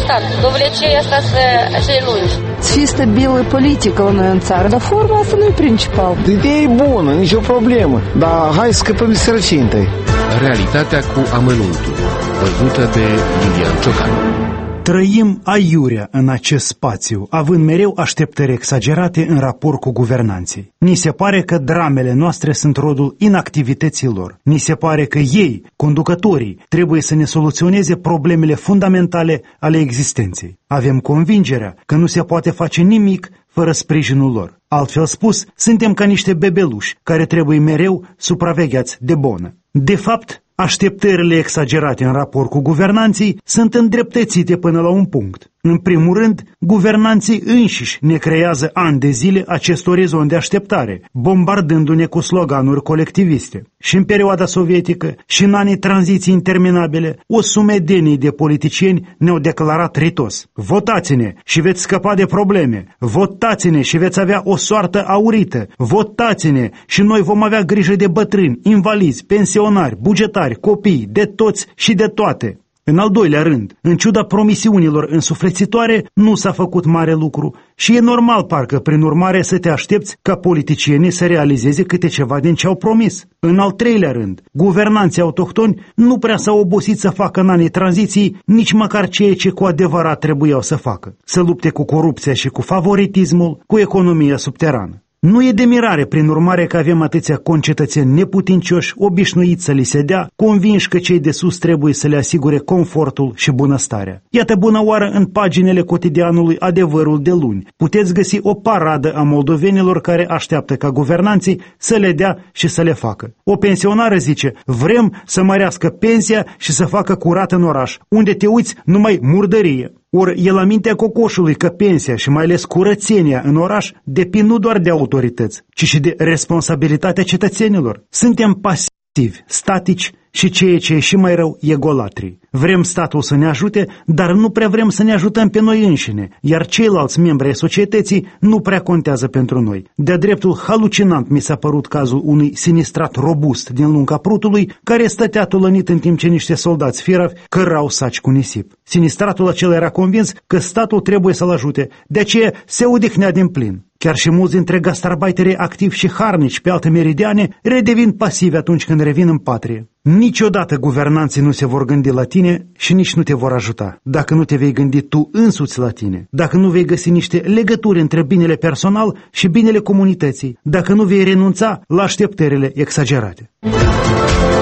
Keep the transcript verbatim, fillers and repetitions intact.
rezultat. Domnule, ce e asta să acele lungi? Să fie stabilă politică la noi în țară, dar forma asta nu e principal. Ideea e bună, nicio problemă, dar hai să scăpăm de sărăcie întâi. Realitatea cu amănuntul, văzută de Lilian Ciocan. Trăim aiurea în acest spațiu, având mereu așteptări exagerate în raport cu guvernanții. Ni se pare că dramele noastre sunt rodul inactivității lor. Ni se pare că ei, conducătorii, trebuie să ne soluționeze problemele fundamentale ale existenței. Avem convingerea că nu se poate face nimic fără sprijinul lor. Altfel spus, suntem ca niște bebeluși care trebuie mereu supravegheați de bonă. De fapt, așteptările exagerate în raport cu guvernanții sunt îndreptățite până la un punct. În primul rând, guvernanții înșiși ne creează ani de zile acest orizont de așteptare, bombardându-ne cu sloganuri colectiviste. Și în perioada sovietică, și în anii tranziții interminabile, o sumedenie de politicieni ne-au declarat ritos: votați-ne și veți scăpa de probleme, votați-ne și veți avea o soartă aurită, votați-ne și noi vom avea grijă de bătrâni, invalizi, pensionari, bugetari, copii, de toți și de toate. În al doilea rând, în ciuda promisiunilor însuflețitoare, nu s-a făcut mare lucru și e normal parcă, prin urmare, să te aștepți ca politicienii să realizeze câte ceva din ce au promis. În al treilea rând, guvernanții autohtoni nu prea s-au obosit să facă în anii tranziției nici măcar ceea ce cu adevărat trebuiau să facă: să lupte cu corupția și cu favoritismul, cu economia subterană. Nu e de mirare, prin urmare, că avem atâția concetățeni neputincioși, obișnuiți să li se dea, convinși că cei de sus trebuie să le asigure confortul și bunăstarea. Iată bună oară în paginile cotidianului Adevărul de luni. Puteți găsi o paradă a moldovenilor care așteaptă ca guvernanții să le dea și să le facă. O pensionară zice: vrem să mărească pensia și să facă curat în oraș, unde te uiți numai murdărie. Ori e la mintea cocoșului că pensia și mai ales curățenia în oraș depind nu doar de autorități, ci și de responsabilitatea cetățenilor. Suntem pasivi, statici și ceea ce e și mai rău, egolatri. Vrem statul să ne ajute, dar nu prea vrem să ne ajutăm pe noi înșine, iar ceilalți membri ai societății nu prea contează pentru noi. De-a dreptul halucinant mi s-a părut cazul unui sinistrat robust din lunga Prutului, care stătea tulănit în timp ce niște soldați firavi cărau saci cu nisip. Sinistratul acela era convins că statul trebuie să-l ajute, de aceea se odihnea din plin. Chiar și mulți dintre gastarbaiterii activi și harnici pe alte meridiane redevin pasivi atunci când revin în patrie. Niciodată guvernanții nu se vor gândi la tine și nici nu te vor ajuta, dacă nu te vei gândi tu însuți la tine, dacă nu vei găsi niște legături între binele personal și binele comunității, dacă nu vei renunța la așteptările exagerate.